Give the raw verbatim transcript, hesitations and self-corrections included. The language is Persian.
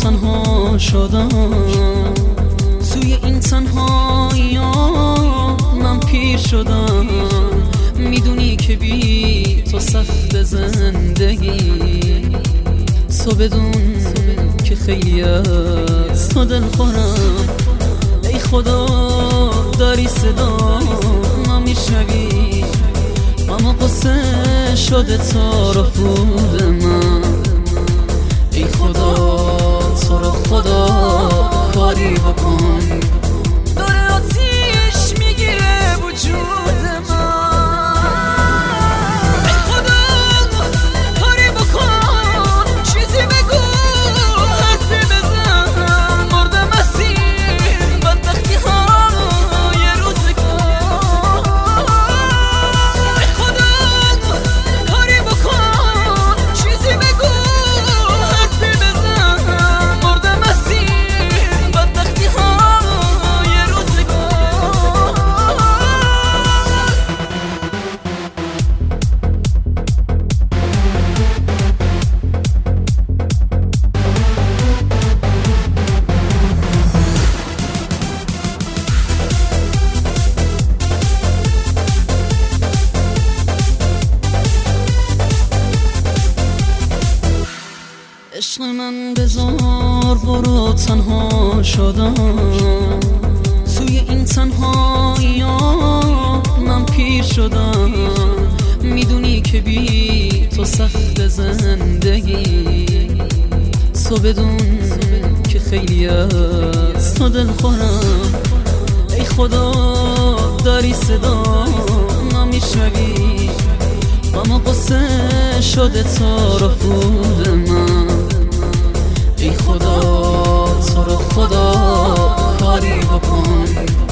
تنها شدم، توی این تنهایی من پیر شدم. میدونی که بی تو سخت زندگی، تو بدون که خیلی از تو دل خورم. ای خدا داری صدا نمیشنوی، اما قصه شده تا رو خود من. ای خدا تو رو خدا کاری بکن، داره آتیش میگیره وجود من. ای خدا کاری بکن، چیزی بگو، حرفی بزن، مردم اسیر بدبختی های روزگار. ای خدا کاری بکن، چیزی بگو، حرفی بزن، مردم اسیر بدبختی های روزگار. عشق من بذار برو، تنها شدم، توی این تنهایی من پیر شدم. میدونی که بی تو سخت زندگی، تو بدون که خیلی از تو دل خورم. ای خدا داری صدا نمیشنوی، اما قصه شده تا رو خود من. ای خدا تو رو خدا کاری بکن،